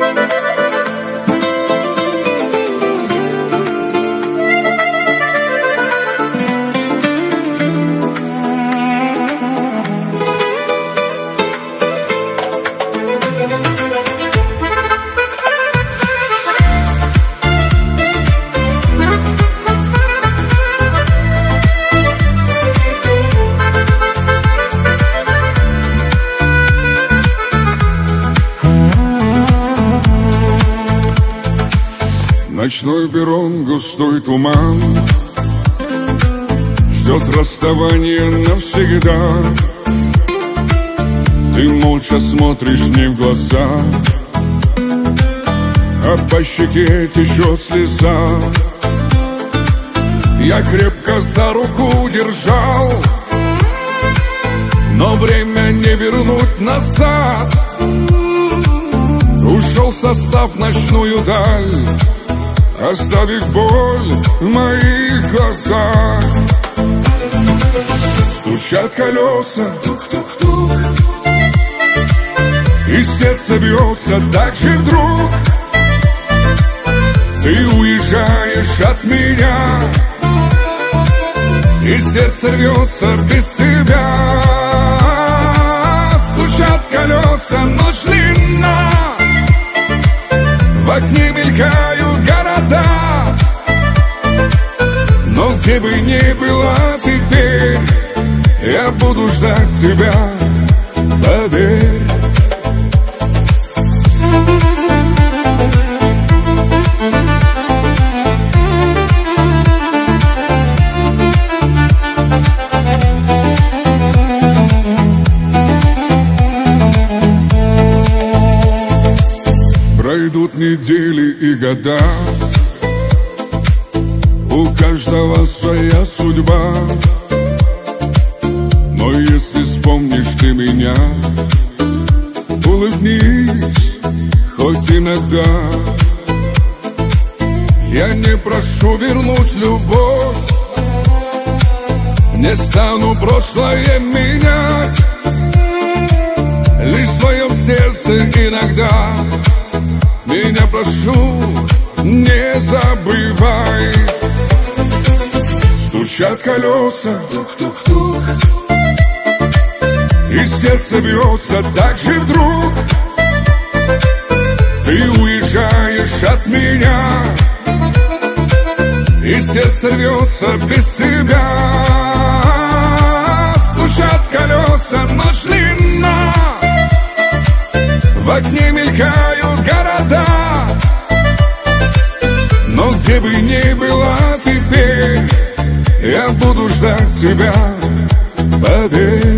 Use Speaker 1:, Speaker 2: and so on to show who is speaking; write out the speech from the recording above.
Speaker 1: Ночной перрон, густой туман, ждет расставание навсегда. Ты молча смотришь мне в глаза, а по щеке течет слеза. Я крепко за руку держал, но время не вернуть назад. Ушел состав в ночную даль, оставив боль в моих глазах. Стучат колеса, тук-тук-тук, и сердце бьется так же вдруг. Ты уезжаешь от меня, и сердце рвется без тебя. Стучат колеса, ночь длинна, в окне мелькают города. Но где бы ни была теперь, я буду ждать тебя, поверь. Пройдут недели и года, у каждого своя судьба. Но если вспомнишь ты меня, улыбнись хоть иногда. Я не прошу вернуть любовь, не стану прошлое менять. Лишь в своем сердце иногда меня прошу, не забывай. Стучат колеса, тук-тук-тук, и сердце бьется так же вдруг. Ты уезжаешь от меня, и сердце рвется без тебя. Стучат колеса, ночь длинна, в окне мелькают города. Но где бы ни была теперь, я буду ждать тебя, поверь.